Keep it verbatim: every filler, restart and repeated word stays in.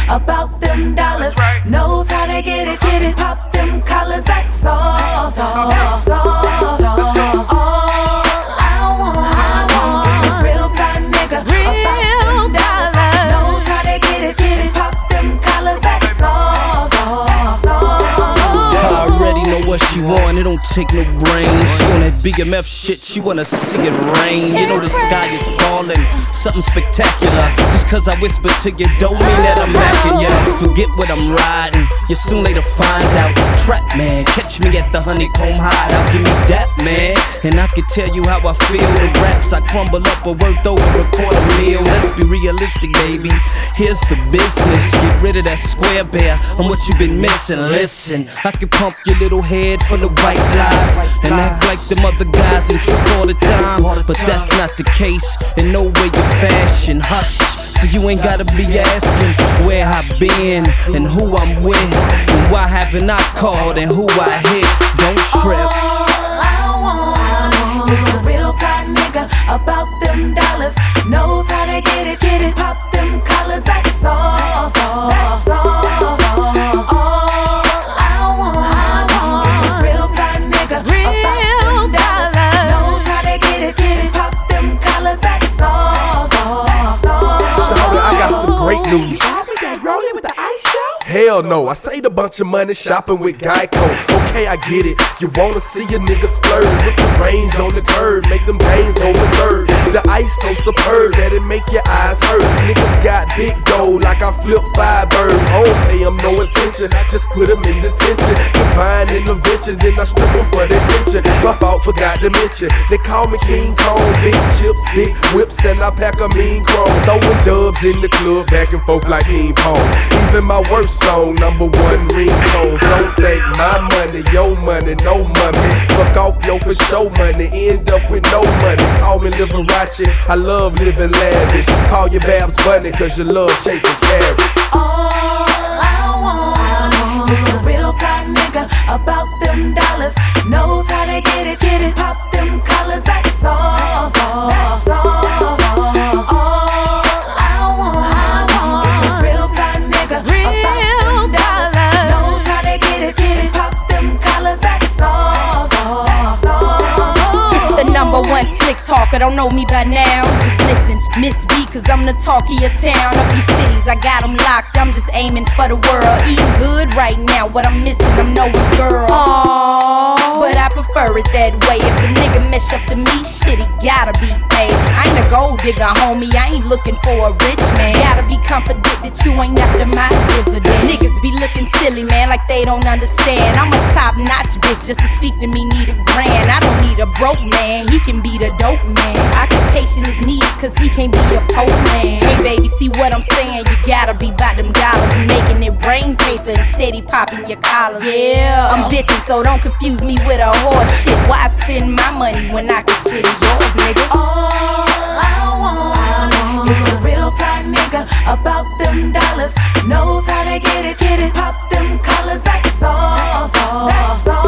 about them dollars. Knows how to get it, get it, pop them collars. That's all, that's all, that's all, that's all. All I want is a real fly nigga about them dollars. Knows how to get it, get it, pop them collars. That's all, that's all, that's all. I already know what she want, it don't take no brains. She on that B M F shit, she wanna see it rain. You know the sky is falling, something spectacular. Just cause I whisper to you don't mean that I'm macking ya. Forget what I'm riding, you soon later find out. Trap man, catch me at the honeycomb hideout. Give me that man, and I can tell you how I feel. The raps I crumble up are worth over a quarter meal. Let's be realistic, baby, here's the business. Get rid of that square bear, I'm what you've been missing. Listen, I can pump your little head full of white lies and act like them other guys and trick all the time, but that's not the case in no way or fashion. Hush, so you ain't gotta be asking where I've been and who I'm with and why haven't I called and who I hit. Don't trip. All I want is a real fly nigga about them dollars. Knows how to get it, get it, pop them collars. That's all, that's all, that's all, that's all. All I want is a real fly nigga about them dollars. Knows how to get it, get it, pop them collars. That's all, that's all, that's all. Shawty, I got some great news. We got rolling with the ice show. Hell no, I saved a bunch of money shopping with Geico. Okay, I get it. You wanna see a nigga splurge with the range on the curb, make them pains overserved. The ice so superb that it make your eyes hurt. Niggas got big dough like I flip five birds. I don't pay them no attention, I just put them in detention. Divine intervention, then I strip them for their pension. My fault, forgot to mention. They call me King Kong, big chips, big whips, and I pack a mean chrome. Throwing dubs in the club, back and forth like ping pong. Even my worst song, number one ringtones. Don't think my money, your money, no money. Fuck off your for show money, end up with no money. Call me Liberace, I love living lavish. Call you Babs Bunny, cause you love chasing carrots. All I want is a real fly nigga about them dollars. Knows how to get it, get it, pop them collars. That's all, that's all, that's all, that's all. All I want is a real fly nigga about them dollars. Knows how to get it, get it, pop them collars. That's all, that's all, that's all. It's the number one slick talker, don't know me by now. Just listen, Miss B, cause I'm the talk of your town. A few cities, I got them locked, I'm just aiming for the world. Eating good right now, what I'm missing, I'm Noah's girl. Aww, but I prefer it that way. If the nigga mesh up to me, shit, he gotta be paid. I ain't a gold digger, homie, I ain't looking for a rich man. Gotta be confident that you ain't after my dividend. Niggas be looking silly, man, like they don't understand. I'm a top-notch bitch, just to speak to me need a grand. I don't need a broke man, he can be the dope man. Occupation is needed, cause he can't be a poor man. Hey baby, see what I'm saying? You gotta be by them dollars, making it rain paper and steady popping your collars. Yeah, I'm bitching, so don't confuse me with a horse shit. Why spend my money when I can spend yours, nigga? All I want is a real fly nigga about them dollars. Knows how to get it, get it, pop them collars. That's all, that's all, that's all.